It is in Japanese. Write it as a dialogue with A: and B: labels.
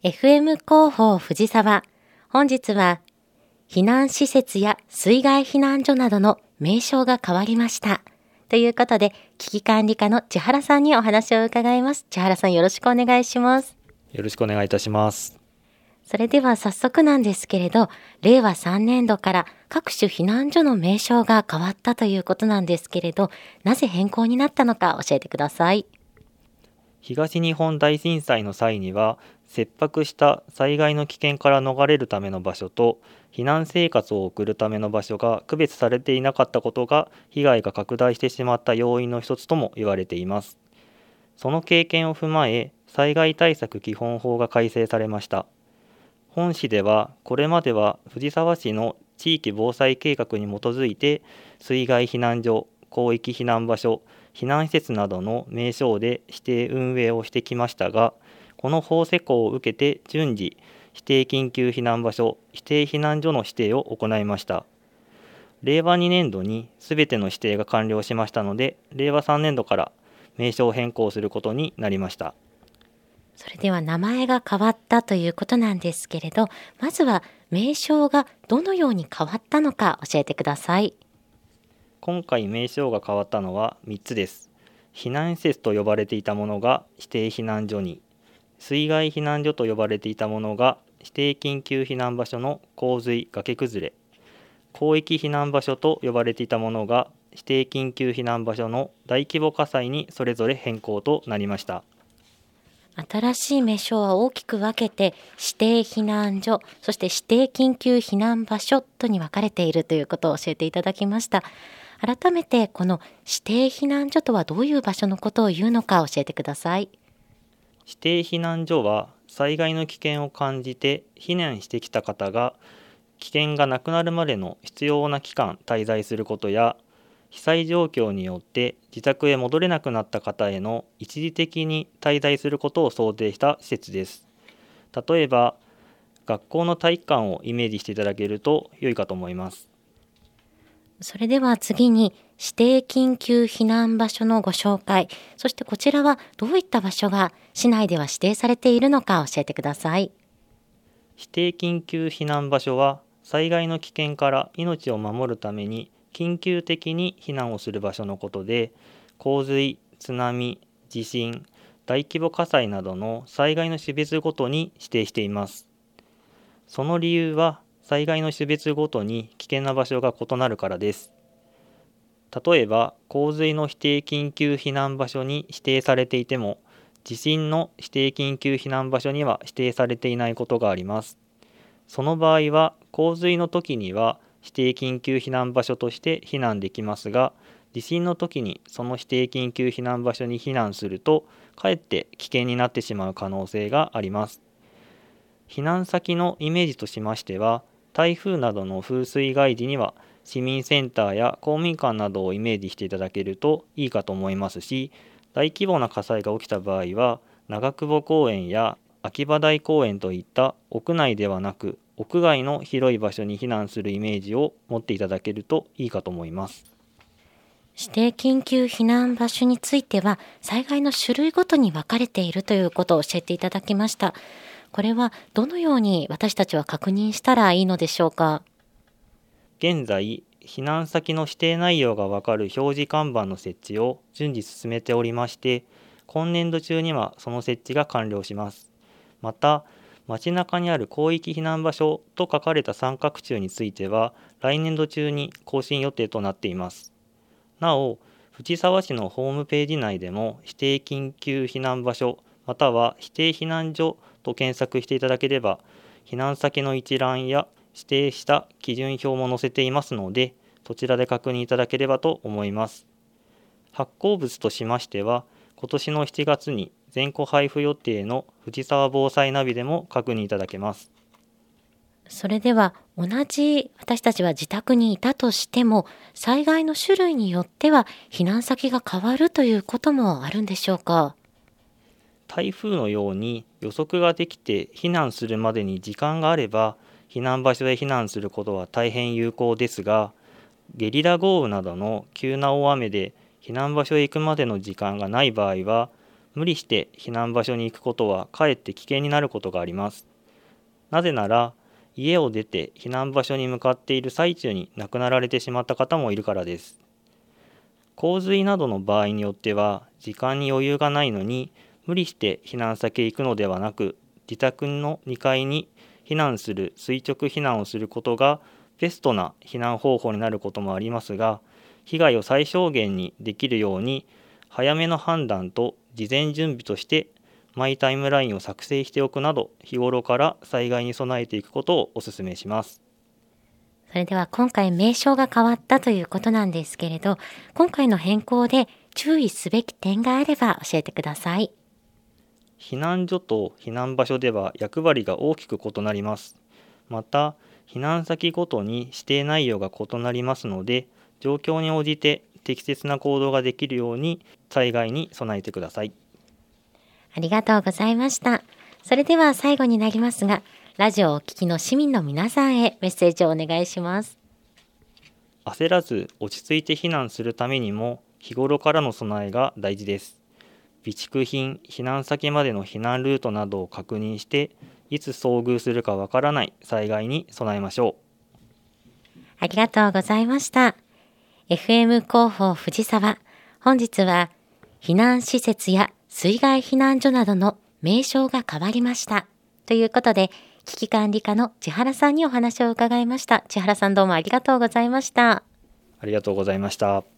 A: FM 広報藤沢。本日は避難施設や水害避難所などの名称が変わりましたということで、危機管理課の千原さんにお話を伺います。千原さん、よろしくお願いします。
B: よろしくお願いいたします。
A: それでは早速なんですけれど、令和3年度から各種避難所の名称が変わったということなんですけれど、なぜ変更になったのか教えてください。
B: 東日本大震災の際には、切迫した災害の危険から逃れるための場所と避難生活を送るための場所が区別されていなかったことが被害が拡大してしまった要因の一つとも言われています。その経験を踏まえ、災害対策基本法が改正されました。本市ではこれまでは藤沢市の地域防災計画に基づいて水害避難所、広域避難場所、避難施設などの名称で指定運営をしてきましたが、この法施行を受けて順次、指定緊急避難場所、指定避難所の指定を行いました。令和2年度にすべての指定が完了しましたので、令和3年度から名称変更することになりました。
A: それでは名前が変わったということなんですけれど、まずは名称がどのように変わったのか教えてください。
B: 今回名称が変わったのは3つです。避難施設と呼ばれていたものが指定避難所に、水害避難所と呼ばれていたものが指定緊急避難場所の洪水・崖崩れ、広域避難場所と呼ばれていたものが指定緊急避難場所の大規模火災にそれぞれ変更となりました。
A: 新しい名称は大きく分けて指定避難所、そして指定緊急避難場所とに分かれているということを教えていただきました。改めてこの指定避難所とはどういう場所のことを言うのか教えてください。
B: 指定避難所は災害の危険を感じて避難してきた方が危険がなくなるまでの必要な期間滞在することや、被災状況によって自宅へ戻れなくなった方への一時的に滞在することを想定した施設です。例えば学校の体育館をイメージしていただけると良いかと思います。
A: それでは次に指定緊急避難場所のご紹介、そしてこちらはどういった場所が市内では指定されているのか教えてください。
B: 指定緊急避難場所は災害の危険から命を守るために緊急的に避難をする場所のことで、洪水、津波、地震、大規模火災などの災害の種別ごとに指定しています。その理由は災害の種別ごとに危険な場所が異なるからです。例えば洪水の指定緊急避難場所に指定されていても、地震の指定緊急避難場所には指定されていないことがあります。その場合は洪水の時には指定緊急避難場所として避難できますが、地震の時にその指定緊急避難場所に避難するとかえって危険になってしまう可能性があります。避難先のイメージとしましては、台風などの風水害時には市民センターや公民館などをイメージしていただけるといいかと思いますし、大規模な火災が起きた場合は長久保公園や秋葉台公園といった屋内ではなく屋外の広い場所に避難するイメージを持っていただけるといいかと思います。
A: 指定緊急避難場所については災害の種類ごとに分かれているということを教えていただきました。これはどのように私たちは確認したらいいのでしょうか。
B: 現在、避難先の指定内容が分かる表示看板の設置を順次進めておりまして、今年度中にはその設置が完了します。また、街中にある広域避難場所と書かれた三角柱については、来年度中に更新予定となっています。なお、藤沢市のホームページ内でも指定緊急避難場所または指定避難所と検索していただければ、避難先の一覧や指定した基準表も載せていますので、そちらで確認いただければと思います。発行物としましては、今年の7月に全戸配布予定の藤沢防災ナビでも確認いただけます。
A: それでは同じ私たちは自宅にいたとしても、災害の種類によっては避難先が変わるということもあるんでしょうか。
B: 台風のように予測ができて避難するまでに時間があれば避難場所へ避難することは大変有効ですが、ゲリラ豪雨などの急な大雨で避難場所へ行くまでの時間がない場合は、 無理して避難場所に行くことはかえって危険になることがあります。なぜなら、家を出て避難場所に向かっている最中に亡くなられてしまった方もいるからです。洪水などの場合によっては、時間に余裕がないのに、無理して避難先へ行くのではなく、自宅の2階に避難する垂直避難をすることがベストな避難方法になることもありますが、被害を最小限にできるように、早めの判断と事前準備としてマイタイムラインを作成しておくなど、日頃から災害に備えていくことをお勧めします。
A: それでは今回名称が変わったということなんですけれど、今回の変更で注意すべき点があれば教えてください。
B: 避難所と避難場所では役割が大きく異なります。また、避難先ごとに指定内容が異なりますので、状況に応じて適切な行動ができるように災害に備えてください。
A: ありがとうございました。それでは最後になりますが、ラジオをお聞きの市民の皆さんへメッセージをお願いします。
B: 焦らず落ち着いて避難するためにも、日頃からの備えが大事です。備蓄品、避難先までの避難ルートなどを確認して、いつ遭遇するかわからない災害に備えましょう。
A: ありがとうございました。FM 広報藤沢、本日は避難施設や水害避難所などの名称が変わりましたということで、危機管理課の千原さんにお話を伺いました。千原さん、どうもありがとうございました。
B: ありがとうございました。